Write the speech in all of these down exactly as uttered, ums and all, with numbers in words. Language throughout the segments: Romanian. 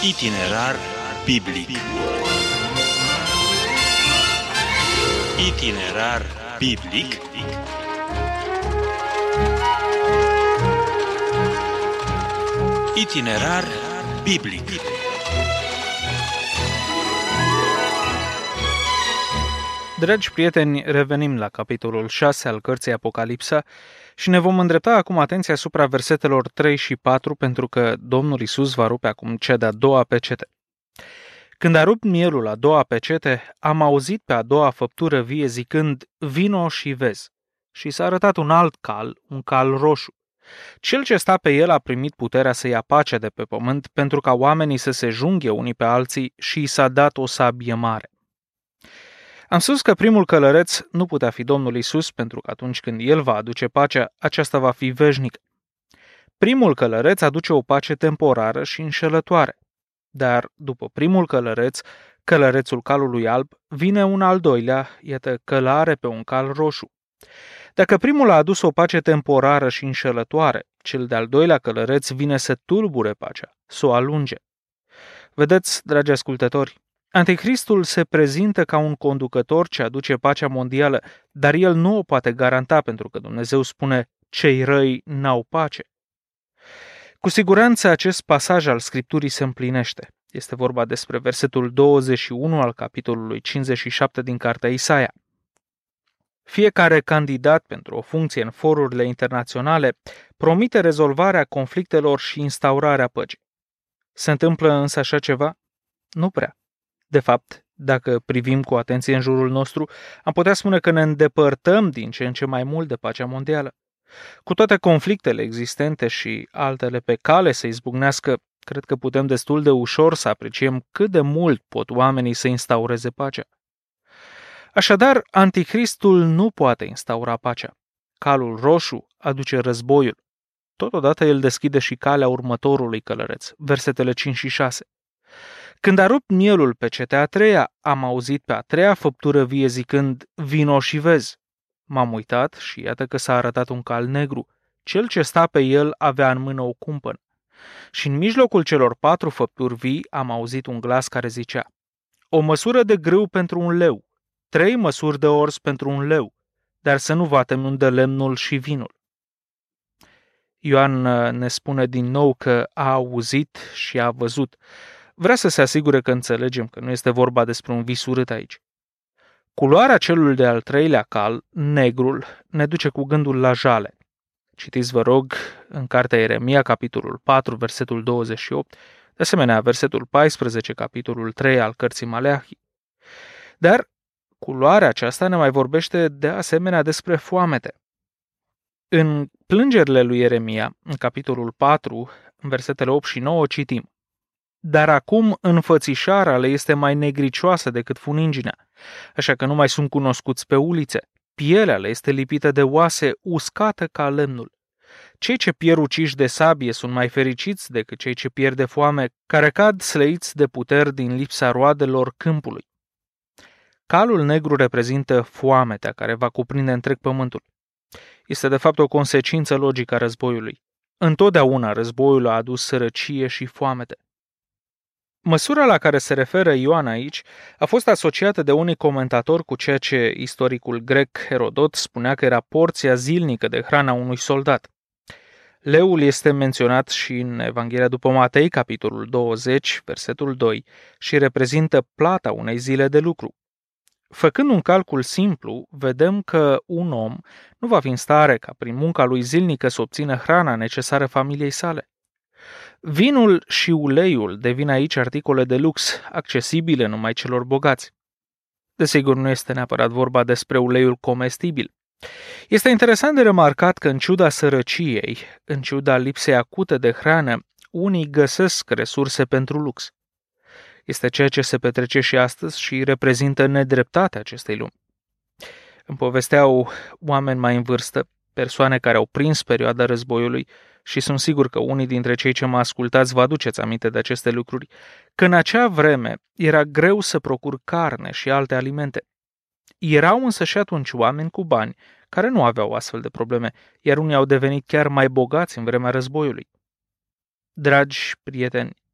Itinerar biblic. Itinerar biblic. Itinerar biblic. Dragi prieteni, revenim la capitolul șase al cărții Apocalipsa și ne vom îndrepta acum atenția asupra versetelor trei și patru, pentru că Domnul Iisus va rupe acum cea de-a doua pecete. Când a rupt mielul a doua pecete, am auzit pe a doua făptură vie zicând, vino și vezi. Și s-a arătat un alt cal, un cal roșu. Cel ce sta pe el a primit puterea să ia pacea de pe pământ, pentru ca oamenii să se junghe unii pe alții, și i s-a dat o sabie mare. Am spus că primul călăreț nu putea fi Domnul Iisus, pentru că atunci când El va aduce pacea, aceasta va fi veșnică. Primul călăreț aduce o pace temporară și înșelătoare. Dar după primul călăreț, călărețul calului alb, vine un al doilea, iată, călare pe un cal roșu. Dacă primul a adus o pace temporară și înșelătoare, cel de-al doilea călăreț vine să tulbure pacea, să o alunge. Vedeți, dragi ascultători, Anticristul se prezintă ca un conducător ce aduce pacea mondială, dar el nu o poate garanta, pentru că Dumnezeu spune, cei răi n-au pace. Cu siguranță acest pasaj al Scripturii se împlinește. Este vorba despre versetul douăzeci și unu al capitolului cincizeci și șapte din cartea Isaia. Fiecare candidat pentru o funcție în forurile internaționale promite rezolvarea conflictelor și instaurarea păcii. Se întâmplă însă așa ceva? Nu prea. De fapt, dacă privim cu atenție în jurul nostru, am putea spune că ne îndepărtăm din ce în ce mai mult de pacea mondială. Cu toate conflictele existente și altele pe cale să izbucnească, cred că putem destul de ușor să apreciem cât de mult pot oamenii să instaureze pacea. Așadar, Anticristul nu poate instaura pacea. Calul roșu aduce războiul. Totodată el deschide și calea următorului călăreț, versetele cinci și șase. Când a rupt mielul pe cetea a treia, am auzit pe a treia făptură vie zicând, vino și vezi. M-am uitat și iată că s-a arătat un cal negru. Cel ce sta pe el avea în mână o cumpănă. Și în mijlocul celor patru făpturi vii am auzit un glas care zicea, o măsură de grâu pentru un leu, trei măsuri de ors pentru un leu, dar să nu vatem unde lemnul și vinul. Ioan ne spune din nou că a auzit și a văzut. Vrea să se asigure că înțelegem că nu este vorba despre un vis urât aici. Culoarea celui de-al treilea cal, negrul, ne duce cu gândul la jale. Citiți, vă rog, în cartea Ieremia, capitolul patru, versetul douăzeci și opt, de asemenea, versetul paisprezece, capitolul trei al cărții Maleahi. Dar culoarea aceasta ne mai vorbește de asemenea despre foamete. În plângerile lui Ieremia, în capitolul patru, în versetele opt și nouă, citim, dar acum înfățișarea le este mai negricioasă decât funinginea, așa că nu mai sunt cunoscuți pe ulițe. Pielea le este lipită de oase, uscată ca lemnul. Cei ce pierd uciși de sabie sunt mai fericiți decât cei ce pierd de foame, care cad slăiți de puteri din lipsa roadelor câmpului. Calul negru reprezintă foametea care va cuprinde întreg pământul. Este de fapt o consecință logică a războiului. Întotdeauna războiul a adus sărăcie și foamete. Măsura la care se referă Ioan aici a fost asociată de unii comentatori cu ceea ce istoricul grec Herodot spunea că era porția zilnică de hrana unui soldat. Leul este menționat și în Evanghelia după Matei, capitolul douăzeci, versetul doi, și reprezintă plata unei zile de lucru. Făcând un calcul simplu, vedem că un om nu va fi în stare ca prin munca lui zilnică să obțină hrana necesară familiei sale. Vinul și uleiul devin aici articole de lux, accesibile numai celor bogați. Desigur, nu este neapărat vorba despre uleiul comestibil. Este interesant de remarcat că în ciuda sărăciei, în ciuda lipsei acute de hrană, unii găsesc resurse pentru lux. Este ceea ce se petrece și astăzi și reprezintă nedreptatea acestei lumi. Îmi povesteau oameni mai în vârstă, persoane care au prins perioada războiului, și sunt sigur că unii dintre cei ce mă ascultați vă aduceți aminte de aceste lucruri, că în acea vreme era greu să procur carne și alte alimente. Erau însă și atunci oameni cu bani care nu aveau astfel de probleme, iar unii au devenit chiar mai bogați în vremea războiului. Dragi prieteni,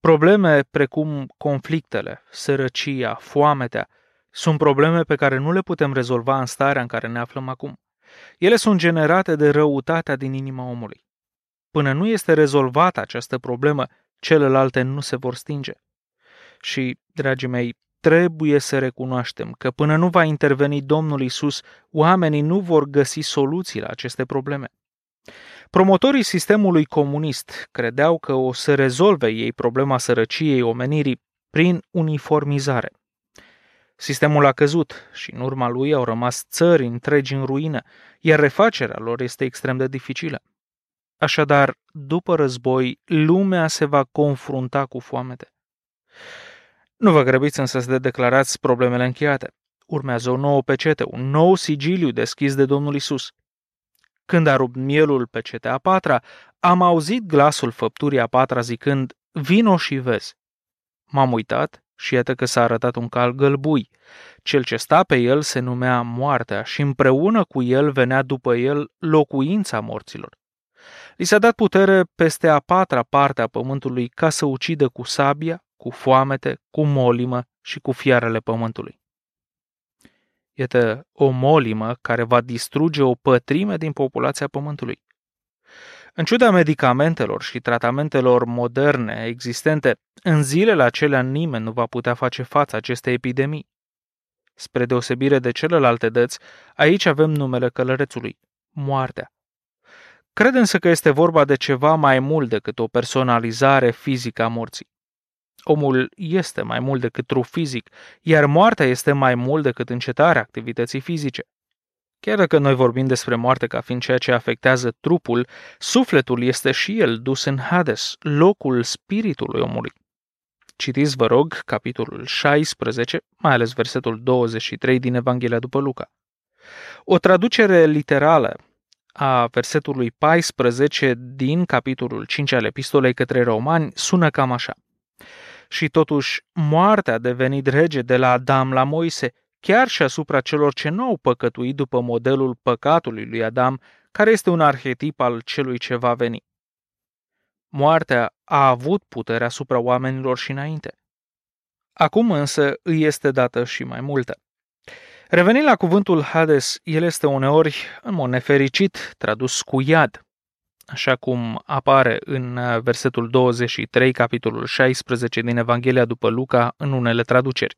Probleme precum conflictele, sărăcia, foametea, sunt probleme pe care nu le putem rezolva în starea în care ne aflăm acum. Ele sunt generate de răutatea din inima omului. Până nu este rezolvată această problemă, celelalte nu se vor stinge. Și, dragii mei, trebuie să recunoaștem că până nu va interveni Domnul Iisus, oamenii nu vor găsi soluții la aceste probleme. Promotorii sistemului comunist credeau că o să rezolve ei problema sărăciei omenirii prin uniformizare. Sistemul a căzut și în urma lui au rămas țări întregi în ruină, iar refacerea lor este extrem de dificilă. Așadar, după război, lumea se va confrunta cu foamete. Nu vă grăbiți însă să declarați problemele încheiate. Urmează o nouă pecete, un nou sigiliu deschis de Domnul Iisus. Când a rupt mielul pecetea a patra, am auzit glasul făpturii a patra zicând, vino și vezi. M-am uitat și iată că s-a arătat un cal gălbui. Cel ce sta pe el se numea Moartea și împreună cu el venea după el locuința morților. Li s-a dat putere peste a patra parte a pământului ca să ucidă cu sabia, cu foamete, cu molimă și cu fiarele pământului. Iată o molimă care va distruge o pătrime din populația pământului. În ciuda medicamentelor și tratamentelor moderne existente, în zilele acelea nimeni nu va putea face față acestei epidemii. Spre deosebire de celelalte dăți, aici avem numele călărețului, moartea. Cred însă că este vorba de ceva mai mult decât o personalizare fizică a morții. Omul este mai mult decât trup fizic, iar moartea este mai mult decât încetarea activității fizice. Chiar dacă noi vorbim despre moarte ca fiind ceea ce afectează trupul, sufletul este și el dus în Hades, locul spiritului omului. Citiți, vă rog, capitolul șaisprezece, mai ales versetul douăzeci și trei din Evanghelia după Luca. O traducere literală a versetului paisprezece din capitolul cinci al epistolei către Romani sună cam așa. Și totuși, moartea a devenit rege de la Adam la Moise, chiar și asupra celor ce nu au păcătuit după modelul păcatului lui Adam, care este un arhetip al celui ce va veni. Moartea a avut putere asupra oamenilor și înainte. Acum însă îi este dată și mai multă. Revenind la cuvântul Hades, el este uneori, în mod nefericit, tradus cu iad, așa cum apare în versetul douăzeci și trei, capitolul șaisprezece din Evanghelia după Luca, în unele traduceri.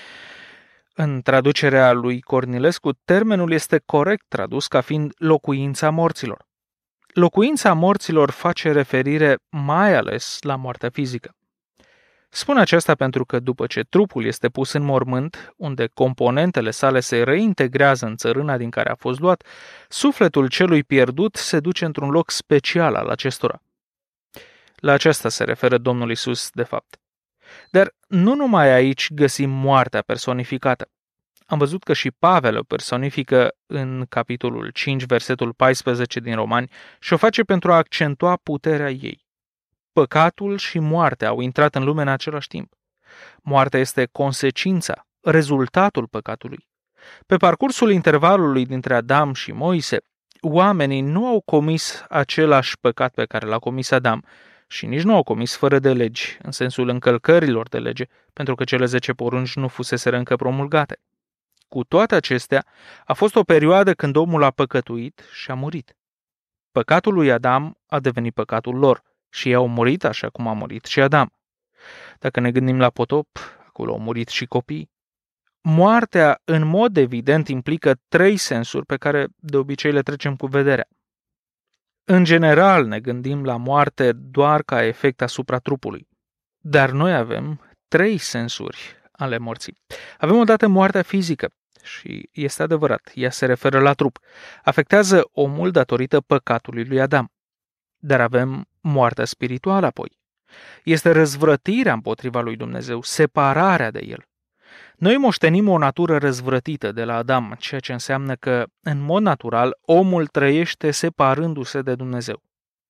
În traducerea lui Cornilescu, termenul este corect tradus ca fiind locuința morților. Locuința morților face referire mai ales la moartea fizică. Spun aceasta pentru că după ce trupul este pus în mormânt, unde componentele sale se reintegrează în țărâna din care a fost luat, sufletul celui pierdut se duce într-un loc special al acestora. La aceasta se referă Domnul Iisus, de fapt. Dar nu numai aici găsim moartea personificată. Am văzut că și Pavel o personifică în capitolul cinci, versetul paisprezece din Romani și o face pentru a accentua puterea ei. Păcatul și moartea au intrat în lume în același timp. Moartea este consecința, rezultatul păcatului. Pe parcursul intervalului dintre Adam și Moise, oamenii nu au comis același păcat pe care l-a comis Adam și nici nu au comis fără de legi, în sensul încălcărilor de lege, pentru că cele zece porunci nu fuseseră încă promulgate. Cu toate acestea, a fost o perioadă când omul a păcătuit și a murit. Păcatul lui Adam a devenit păcatul lor și ei au murit așa cum a murit și Adam. Dacă ne gândim la potop, acolo au murit și copiii. Moartea, în mod evident, implică trei sensuri pe care de obicei le trecem cu vederea. În general, ne gândim la moarte doar ca efect asupra trupului. Dar noi avem trei sensuri ale morții. Avem odată moartea fizică și este adevărat, ea se referă la trup. Afectează omul datorită păcatului lui Adam. Dar avem moartea spirituală apoi. Este răzvrătirea împotriva lui Dumnezeu, separarea de el. Noi moștenim o natură răzvrătită de la Adam, ceea ce înseamnă că, în mod natural, omul trăiește separându-se de Dumnezeu.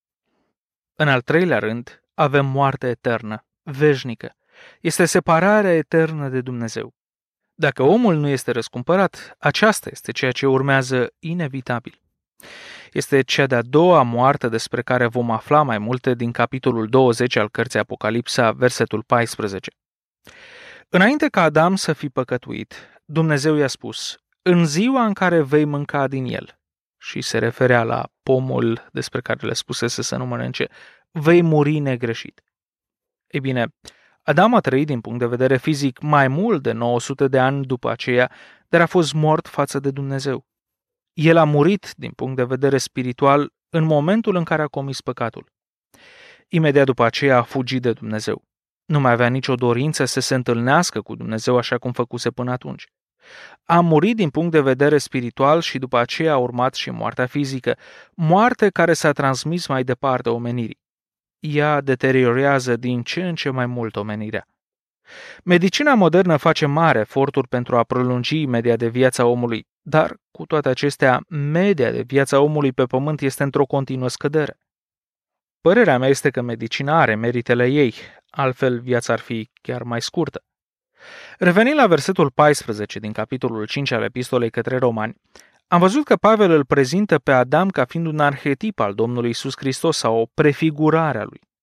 În al treilea rând, avem moartea eternă, veșnică. Este separarea eternă de Dumnezeu. Dacă omul nu este răscumpărat, aceasta este ceea ce urmează inevitabil. Este cea de-a doua moarte despre care vom afla mai multe din capitolul douăzeci al cărții Apocalipsa, versetul paisprezece. Înainte ca Adam să fi păcătuit, Dumnezeu i-a spus: în ziua în care vei mânca din el, și se referea la pomul despre care le spusese să nu mănânce, vei muri negreșit. Ei bine, Adam a trăit din punct de vedere fizic mai mult de nouă sute de ani după aceea, dar a fost mort față de Dumnezeu. El a murit din punct de vedere spiritual în momentul în care a comis păcatul. Imediat după aceea a fugit de Dumnezeu. Nu mai avea nicio dorință să se întâlnească cu Dumnezeu așa cum făcuse până atunci. A murit din punct de vedere spiritual și după aceea a urmat și moartea fizică, moarte care s-a transmis mai departe omenirii. Ea deteriorează din ce în ce mai mult omenirea. Medicina modernă face mari eforturi pentru a prelungi media de viața omului, dar, cu toate acestea, media de viața omului pe pământ este într-o continuă scădere. Părerea mea este că medicina are meritele ei, altfel viața ar fi chiar mai scurtă. Revenind la versetul paisprezece din capitolul cinci al epistolei către Romani, am văzut că Pavel îl prezintă pe Adam ca fiind un arhetip al Domnului Iisus Hristos sau o prefigurare a lui.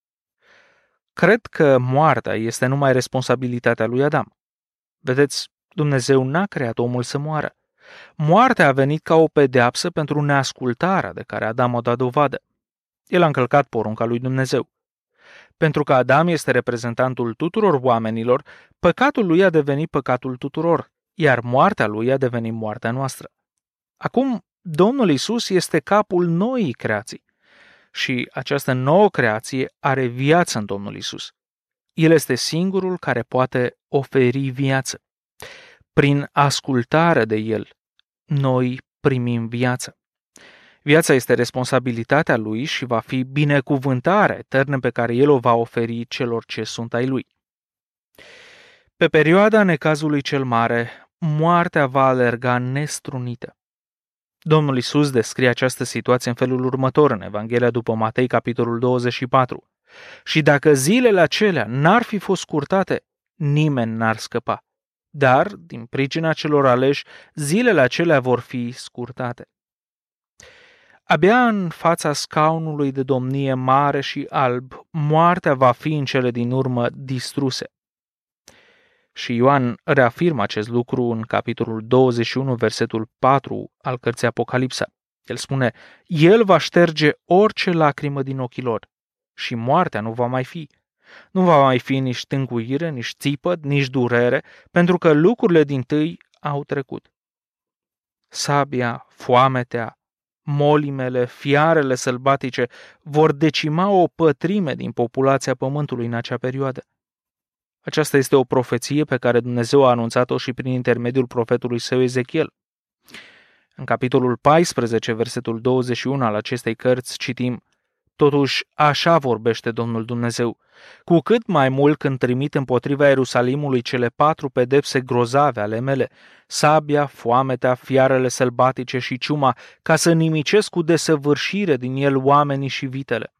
Cred că moartea este numai responsabilitatea lui Adam. Vedeți, Dumnezeu n-a creat omul să moară. Moartea a venit ca o pedeapsă pentru neascultarea de care Adam o dat dovadă. El a încălcat porunca lui Dumnezeu. Pentru că Adam este reprezentantul tuturor oamenilor, păcatul lui a devenit păcatul tuturor, iar moartea lui a devenit moartea noastră. Acum, Domnul Iisus este capul noii creații și această nouă creație are viață în Domnul Iisus. El este singurul care poate oferi viață. Prin ascultare de El, noi primim viață. Viața este responsabilitatea Lui și va fi binecuvântarea eternă pe care El o va oferi celor ce sunt ai Lui. Pe perioada necazului cel mare, moartea va alerga nestrunită. Domnul Iisus descrie această situație în felul următor în Evanghelia după Matei, capitolul douăzeci și patru. Și dacă zilele acelea n-ar fi fost scurtate, nimeni n-ar scăpa. Dar, din pricina celor aleși, zilele acelea vor fi scurtate. Abia în fața scaunului de domnie mare și alb, moartea va fi în cele din urmă distruse. Și Ioan reafirmă acest lucru în capitolul douăzeci și unu, versetul patru al cărții Apocalipsa. El spune: El va șterge orice lacrimă din ochii lor și moartea nu va mai fi. Nu va mai fi nici tânguire, nici țipăt, nici durere, pentru că lucrurile dintâi au trecut. Sabia, foametea, molimele, fiarele sălbatice vor decima o pătrime din populația pământului în acea perioadă. Aceasta este o profeție pe care Dumnezeu a anunțat-o și prin intermediul profetului său Ezechiel. În capitolul paisprezece, versetul douăzeci și unu al acestei cărți, citim: Totuși, așa vorbește Domnul Dumnezeu, cu cât mai mult când trimit împotriva Ierusalimului cele patru pedepse grozave ale mele, sabia, foametea, fiarele sălbatice și ciuma, ca să nimicesc cu desăvârșire din el oamenii și vitele.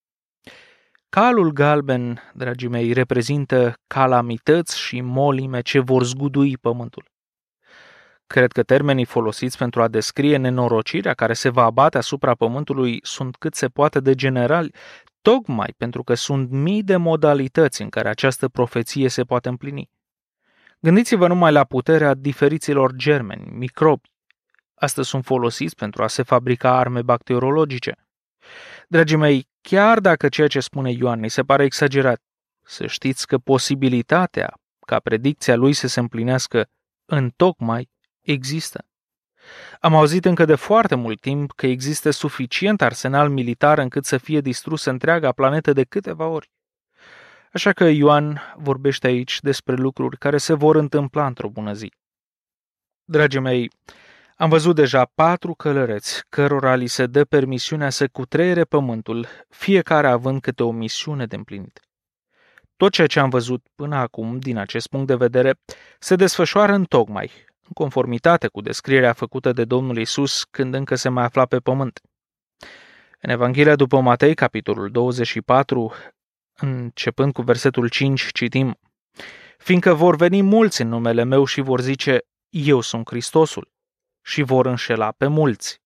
Calul galben, dragii mei, reprezintă calamități și molime ce vor zgudui pământul. Cred că termenii folosiți pentru a descrie nenorocirea care se va abate asupra pământului sunt cât se poate de generali, tocmai pentru că sunt mii de modalități în care această profeție se poate împlini. Gândiți-vă numai la puterea diferiților germeni, microbi. Astăzi sunt folosiți pentru a se fabrica arme bacteriologice. Dragii mei, chiar dacă ceea ce spune Ioan ni se pare exagerat, să știți că posibilitatea ca predicția lui să se împlinească întocmai există. Am auzit încă de foarte mult timp că există suficient arsenal militar încât să fie distrusă întreaga planetă de câteva ori. Așa că Ioan vorbește aici despre lucruri care se vor întâmpla într-o bună zi. Dragii mei, am văzut deja patru călăreți cărora li se dă permisiunea să cutreiere pământul, fiecare având câte o misiune de împlinit. Tot ceea ce am văzut până acum, din acest punct de vedere, se desfășoară întocmai, în conformitate cu descrierea făcută de Domnul Iisus când încă se mai afla pe pământ. În Evanghelia după Matei, capitolul douăzeci și patru, începând cu versetul cinci, citim: Fiindcă vor veni mulți în numele meu și vor zice: Eu sunt Hristosul, și vor înșela pe mulți.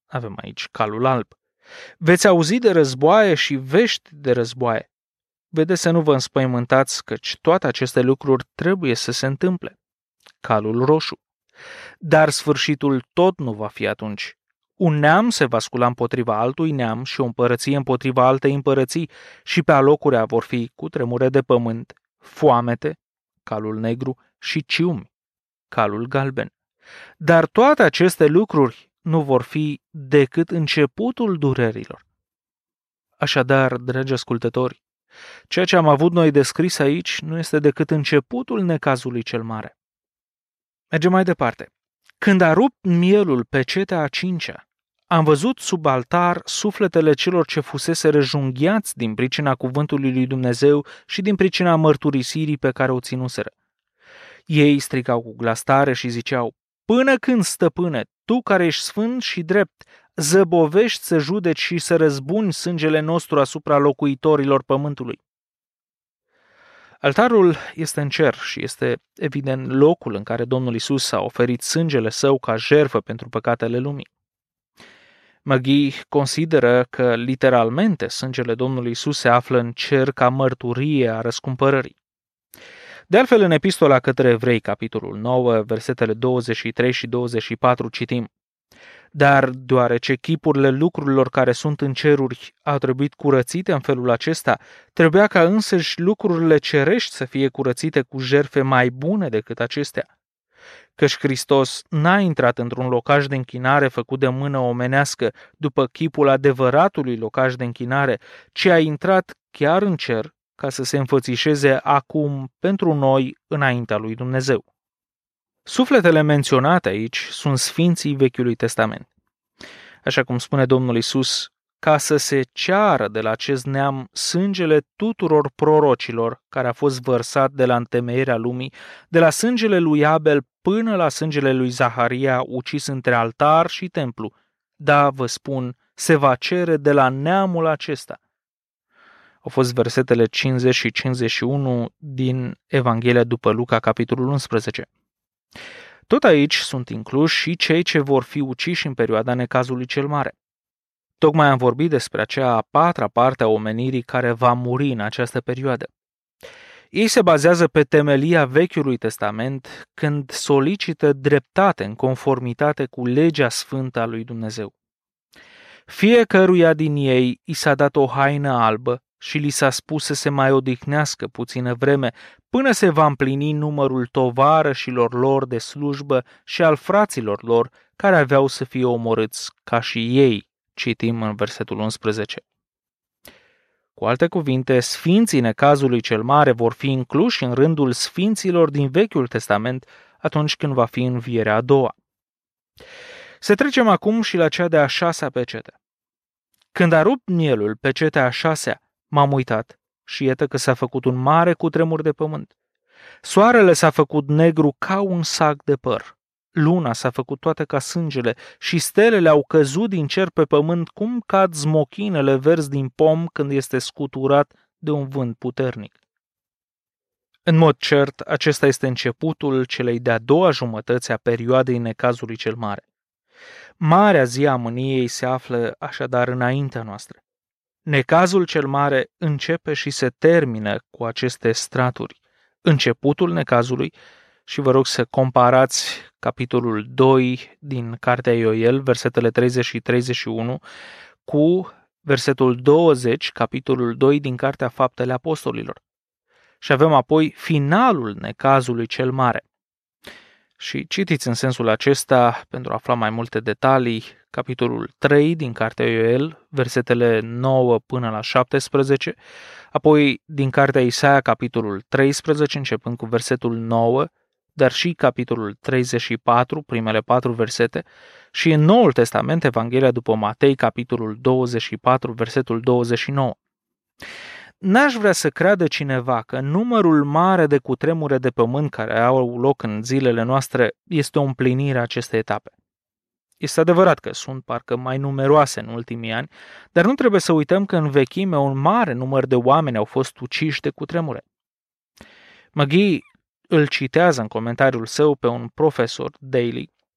Avem aici calul alb. Veți auzi de războaie și vești de războaie. Vedeți să nu vă înspăimântați, căci toate aceste lucruri trebuie să se întâmple. Calul roșu. Dar sfârșitul tot nu va fi atunci. Un neam se va scula împotriva altui neam și o împărăție împotriva altei împărății și pe alocurea vor fi cutremure de pământ, foamete, calul negru și ciumi, calul galben. Dar toate aceste lucruri nu vor fi decât începutul durerilor. Așadar, dragi ascultători, ceea ce am avut noi descris aici nu este decât începutul necazului cel mare. Mergem mai departe. Când a rupt mielul pe cetea a cincea, am văzut sub altar sufletele celor ce fusese răjunghiați din pricina cuvântului lui Dumnezeu și din pricina mărturisirii pe care o ținuseră. Ei strigau cu glas tare și ziceau: Până când, stăpâne, tu care ești sfânt și drept, zăbovești să judeci și să răzbuni sângele nostru asupra locuitorilor pământului? Altarul este în cer și este evident locul în care Domnul Iisus a oferit sângele său ca jertfă pentru păcatele lumii. Magii consideră că literalmente sângele Domnului Iisus se află în cer ca mărturie a răscumpărării. De altfel, în Epistola către Evrei, capitolul nouă, versetele douăzeci și trei și douăzeci și patru, citim: Dar deoarece chipurile lucrurilor care sunt în ceruri au trebuit curățite în felul acesta, trebuia ca însăși lucrurile cerești să fie curățite cu jertfe mai bune decât acestea. Căci Hristos n-a intrat într-un locaș de închinare făcut de mână omenească după chipul adevăratului locaș de închinare, ci a intrat chiar în cer ca să se înfățișeze acum pentru noi înaintea lui Dumnezeu. Sufletele menționate aici sunt sfinții Vechiului Testament. Așa cum spune Domnul Iisus, ca să se ceară de la acest neam sângele tuturor prorocilor care a fost vărsat de la întemeierea lumii, de la sângele lui Abel până la sângele lui Zaharia ucis între altar și templu. Da, vă spun, se va cere de la neamul acesta. Au fost versetele cincizeci și cincizeci și unu din Evanghelia după Luca, capitolul unsprezece. Tot aici sunt incluși și cei ce vor fi uciși în perioada necazului cel mare. Tocmai am vorbit despre acea a patra parte a omenirii care va muri în această perioadă. Ei se bazează pe temelia Vechiului Testament când solicită dreptate în conformitate cu legea sfântă a lui Dumnezeu. Fiecăruia din ei i s-a dat o haină albă și li s-a spus să se mai odihnească puțină vreme până se va împlini numărul tovarășilor lor de slujbă și al fraților lor care aveau să fie omorâți ca și ei, citim în versetul unsprezece. Cu alte cuvinte, sfinții necazului cel mare vor fi incluși în rândul sfinților din Vechiul Testament atunci când va fi învierea a doua. Să trecem acum și la cea de-a șasea pecete. Când a rupt mielul pecetea a șasea, m-am uitat și iată că s-a făcut un mare cutremur de pământ. Soarele s-a făcut negru ca un sac de păr. Luna s-a făcut toată ca sângele și stelele au căzut din cer pe pământ cum cad smochinele verzi din pom când este scuturat de un vânt puternic. În mod cert, acesta este începutul celei de-a doua jumătăți a perioadei necazului cel mare. Marea zi a mâniei se află așadar înaintea noastră. Necazul cel mare începe și se termină cu aceste straturi. Începutul necazului, și vă rog să comparați capitolul doi din Cartea Ioel, versetele treizeci și treizeci și unu, cu versetul douăzeci, capitolul doi din Cartea Faptele Apostolilor. Și avem apoi finalul necazului cel mare. Și citiți în sensul acesta, pentru a afla mai multe detalii, capitolul trei din Cartea Ioel, versetele nouă până la șaptesprezece, apoi din Cartea Isaia, capitolul treisprezece, începând cu versetul nouă, dar și capitolul treizeci și patru, primele patru versete, și în Noul Testament, Evanghelia după Matei, capitolul douăzeci și patru, versetul douăzeci și nouă. N-aș vrea să creadă cineva că numărul mare de cutremure de pământ care au loc în zilele noastre este o împlinire a acestei etape. Este adevărat că sunt parcă mai numeroase în ultimii ani, dar nu trebuie să uităm că în vechime un mare număr de oameni au fost uciși de cutremure. Magee îl citează în comentariul său pe un profesor, Daly,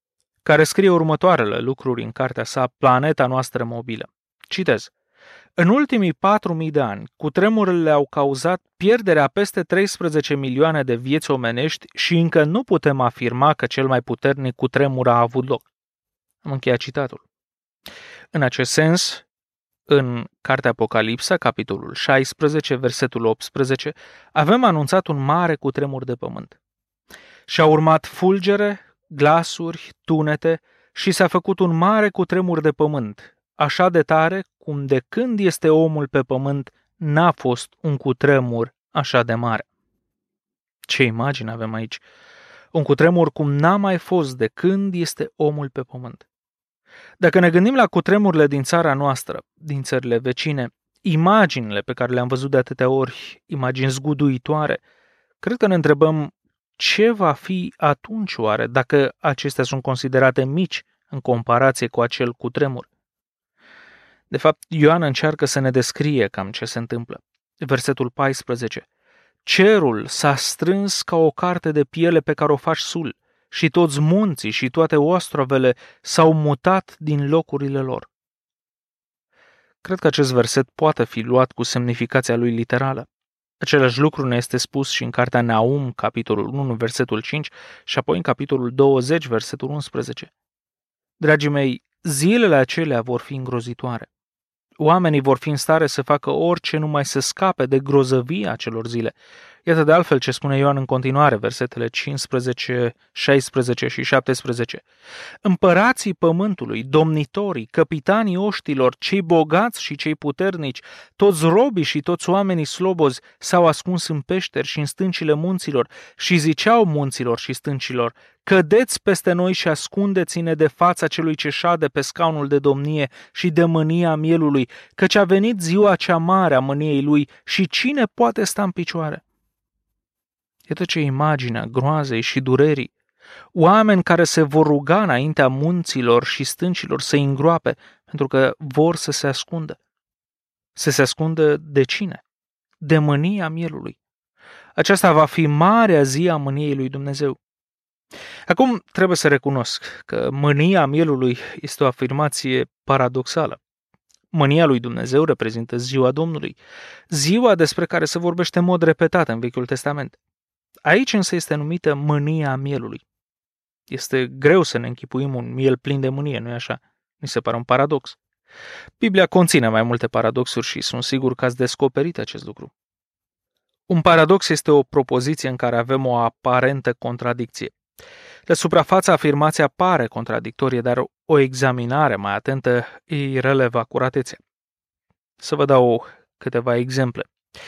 care scrie următoarele lucruri în cartea sa Planeta noastră mobilă. Citez. În ultimii patru mii de ani, cutremurele au cauzat pierderea peste treisprezece milioane de vieți omenești și încă nu putem afirma că cel mai puternic cutremur a avut loc. Am încheiat citatul. În acest sens, în cartea Apocalipsa, capitolul șaisprezece, versetul optsprezece, avem anunțat un mare cutremur de pământ. Și-a urmat fulgere, glasuri, tunete și s-a făcut un mare cutremur de pământ, așa de tare cum de când este omul pe pământ n-a fost un cutremur așa de mare. Ce imagine avem aici! Un cutremur cum n-a mai fost de când este omul pe pământ. Dacă ne gândim la cutremurile din țara noastră, din țările vecine, imaginile pe care le-am văzut de atâtea ori, imagini zguduitoare, cred că ne întrebăm ce va fi atunci oare dacă acestea sunt considerate mici în comparație cu acel cutremur. De fapt, Ioan încearcă să ne descrie cam ce se întâmplă. Versetul paisprezece. Cerul s-a strâns ca o carte de piele pe care o faci sul și toți munții și toate ostrovele s-au mutat din locurile lor. Cred că acest verset poate fi luat cu semnificația lui literală. Același lucru ne este spus și în cartea Naum, capitolul unu, versetul cinci, și apoi în capitolul douăzeci, versetul unsprezece. Dragii mei, zilele acelea vor fi îngrozitoare. Oamenii vor fi în stare să facă orice numai să scape de grozăvia acelor zile. Iată de altfel ce spune Ioan în continuare, versetele cincisprezece, șaisprezece și șaptesprezece. Împărații pământului, domnitorii, capitanii oștilor, cei bogați și cei puternici, toți robii și toți oamenii slobozi s-au ascuns în peșteri și în stâncile munților și ziceau munților și stâncilor: cădeți peste noi și ascundeți-ne de fața celui ce șade pe scaunul de domnie și de mânia mielului, căci a venit ziua cea mare a mâniei lui și cine poate sta în picioare? Iată ce imagine a groazei și durerii. Oameni care se vor ruga înaintea munților și stâncilor să-i îngroape, pentru că vor să se ascundă. Să se ascundă de cine? De mânia mielului. Aceasta va fi marea zi a mâniei lui Dumnezeu. Acum trebuie să recunosc că mânia mielului este o afirmație paradoxală. Mânia lui Dumnezeu reprezintă ziua Domnului, ziua despre care se vorbește în mod repetat în Vechiul Testament. Aici însă este numită mânia mielului. Este greu să ne închipuim un miel plin de mânie, nu-i așa? Mi se pare un paradox. Biblia conține mai multe paradoxuri și sunt sigur că ați descoperit acest lucru. Un paradox este o propoziție în care avem o aparentă contradicție. La suprafață, afirmația pare contradictorie, dar o examinare mai atentă îi relevă acuratețea. Să vă dau câteva exemple.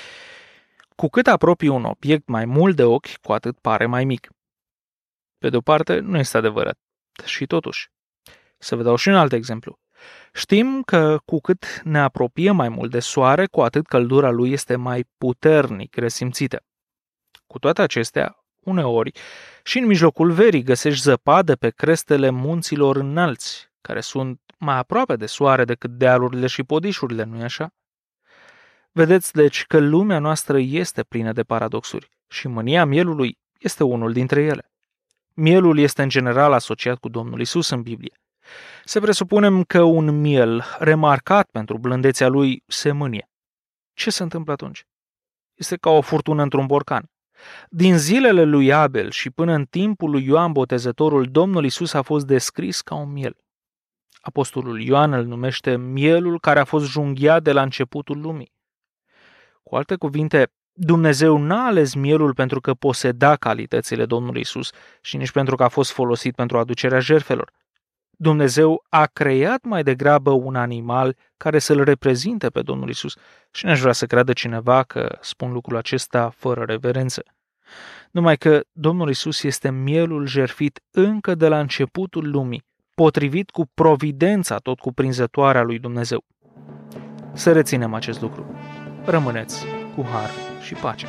Cu cât apropii un obiect mai mult de ochi, cu atât pare mai mic. Pe de o parte, nu este adevărat. Și totuși. Să vă dau și un alt exemplu. Știm că cu cât ne apropiem mai mult de soare, cu atât căldura lui este mai puternic resimțită. Cu toate acestea, uneori, și în mijlocul verii găsești zăpadă pe crestele munților înalți, care sunt mai aproape de soare decât dealurile și podișurile, nu-i așa? Vedeți, deci, că lumea noastră este plină de paradoxuri și mânia mielului este unul dintre ele. Mielul este în general asociat cu Domnul Isus în Biblie. Să presupunem că un miel, remarcat pentru blândețea lui, se mânie. Ce se întâmplă atunci? Este ca o furtună într-un borcan. Din zilele lui Abel și până în timpul lui Ioan Botezătorul, Domnul Isus a fost descris ca un miel. Apostolul Ioan îl numește mielul care a fost junghiat de la începutul lumii. Cu alte cuvinte, Dumnezeu n-a ales mielul pentru că poseda calitățile Domnului Isus și nici pentru că a fost folosit pentru aducerea jertfelor. Dumnezeu a creat mai degrabă un animal care să-l reprezinte pe Domnul Isus și n-aș vrea să creadă cineva că spun lucrul acesta fără reverență. Numai că Domnul Isus este mielul jertfit încă de la începutul lumii, potrivit cu providența tot cuprinzătoare a lui Dumnezeu. Să reținem acest lucru. Rămâneți cu har și pace.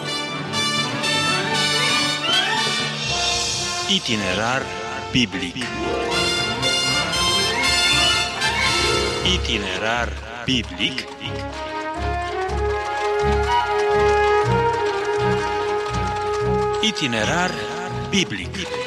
Itinerar biblic. Itinerar biblic. Itinerar biblic.